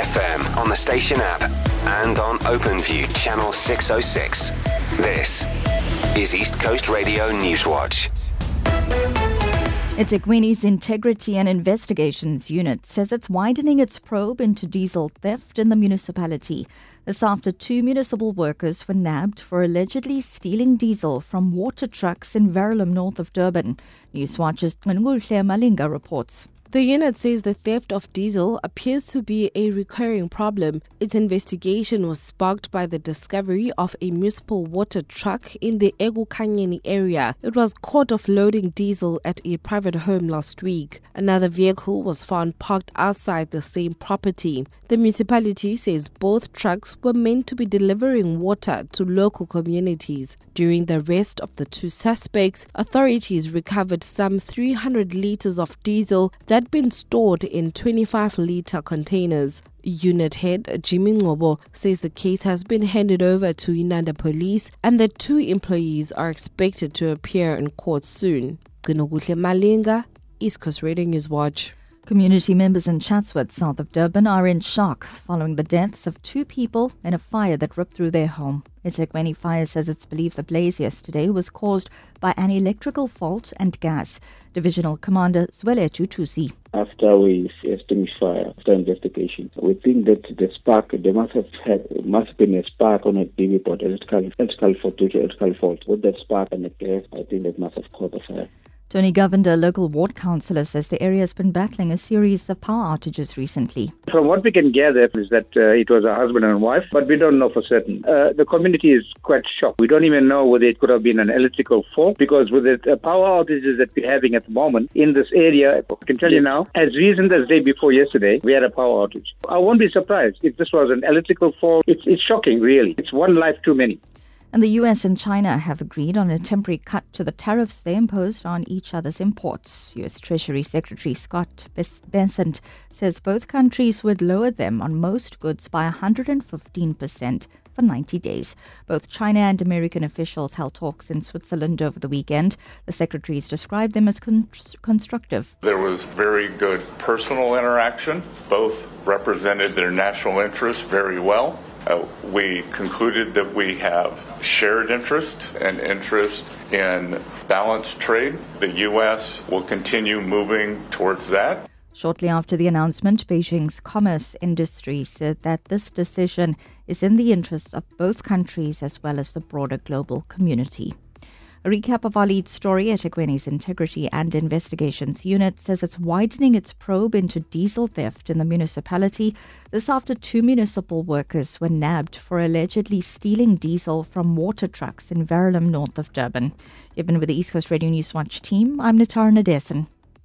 FM on the station app and on OpenView channel 606. This is East Coast Radio Newswatch. eThekwini's Integrity and Investigations Unit says it's widening its probe into diesel theft in the municipality. This after 2 municipal workers were nabbed for allegedly stealing diesel from water trucks in Verulam, north of Durban. Newswatch's Ngulhle Malinga reports. The unit says the theft of diesel appears to be a recurring problem. Its investigation was sparked by the discovery of a municipal water truck in the Egukhanyeni area. It was caught offloading diesel at a private home last week. Another vehicle was found parked outside the same property. The municipality says both trucks were meant to be delivering water to local communities. During the arrest of the 2 suspects, authorities recovered some 300 litres of diesel that had been stored in 25-litre containers. Unit head Jimmy Ngobo says the case has been handed over to Inanda Police and the 2 employees are expected to appear in court soon. Ngulhle Malinga, East Coast Radio Newswatch. Community members in Chatsworth, south of Durban, are in shock following the deaths of 2 people in a fire that ripped through their home. eThekwini Fire says it's believed the blaze yesterday was caused by an electrical fault and gas. Divisional Commander Zweletu Tusi. After we extinguished fire, after investigation, we think that the spark, there must have been a spark on a PV board, electrical fault. With that spark and the gas, I think that must have caused the fire. Tony Govender, local ward councillor, says the area has been battling a series of power outages recently. From what we can gather is that it was a husband and wife, but we don't know for certain. The community is quite shocked. We don't even know whether it could have been an electrical fault, because with the power outages that we're having at the moment in this area, I can tell you now, as recent as the day before yesterday, we had a power outage. I won't be surprised if this was an electrical fault. It's shocking, really. It's one life too many. And the US and China have agreed on a temporary cut to the tariffs they imposed on each other's imports. US Treasury Secretary Scott Bessent says both countries would lower them on most goods by 115% for 90 days. Both China and American officials held talks in Switzerland over the weekend. The secretaries described them as constructive. There was very good personal interaction. Both represented their national interests very well. We concluded that we have shared interest and interest in balanced trade. The U.S. will continue moving towards that. Shortly after the announcement, Beijing's commerce industry said that this decision is in the interests of both countries as well as the broader global community. A recap of our lead story. eThekwini's Integrity and Investigations Unit says it's widening its probe into diesel theft in the municipality. This after 2 municipal workers were nabbed for allegedly stealing diesel from water trucks in Verulam, north of Durban. You've been with the East Coast Radio Newswatch team. I'm Natara Nadesan.